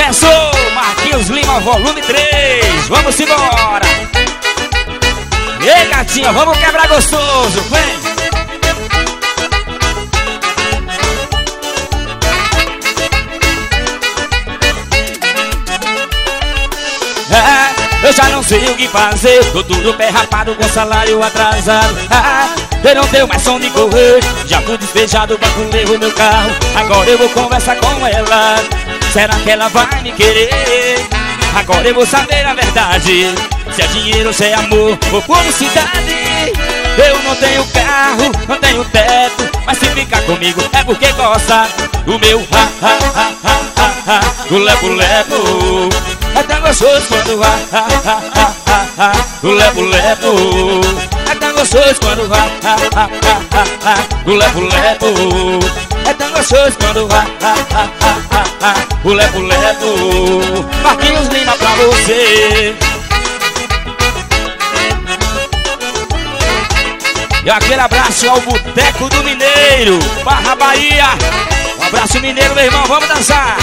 Começou, Marquinhos Lima, volume 3. Vamos embora. Ei, gatinha, vamos quebrar gostoso, vem. Eu já não sei o que fazer, tô tudo pé rapado com salário atrasado. Eu não tenho mais som de correr, já fui despejado, banco levo meu carro. Agora eu vou conversar com ela, será que ela vai me querer? Agora eu vou saber a verdade, se é dinheiro, se é amor ou publicidade. Eu não tenho carro, não tenho teto, mas se ficar comigo é porque gosta do meu do lepo-lepo. É tão gostoso quando do lepo-lepo. É tão gostoso quando do lepo-lepo. É tão gostoso quando do lepo-lepo. Marquinhos Lima pra você. E aquele abraço ao Boteco do Mineiro, Barra Bahia. Um abraço mineiro, meu irmão, vamos dançar.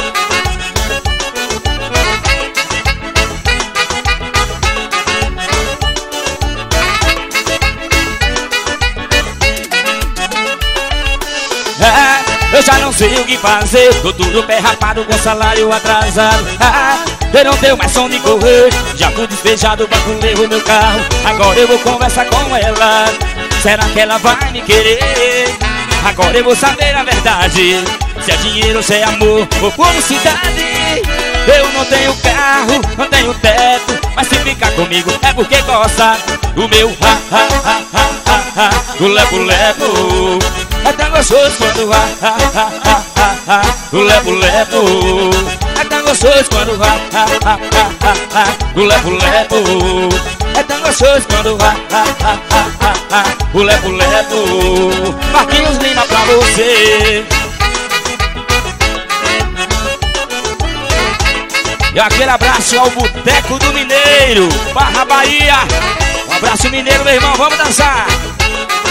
Eu já não sei o que fazer, tô tudo pé rapado com salário atrasado. Eu não tenho mais som de correr, já fui despejado, banco levo meu carro. Agora eu vou conversar com ela, será que ela vai me querer? Agora eu vou saber a verdade, se é dinheiro, se é amor ou publicidade. Eu não tenho carro, não tenho teto, mas se ficar comigo é porque gosta do meu do lepo-lepo. É tão gostoso quando do lepo-lepo. É tão gostoso quando do lepo-lepo. É tão gostoso quando do lepo-lepo. Marquinhos Lima pra você. E aquele abraço ao Boteco do Mineiro, Barra Bahia. Um abraço mineiro, meu irmão, vamos dançar.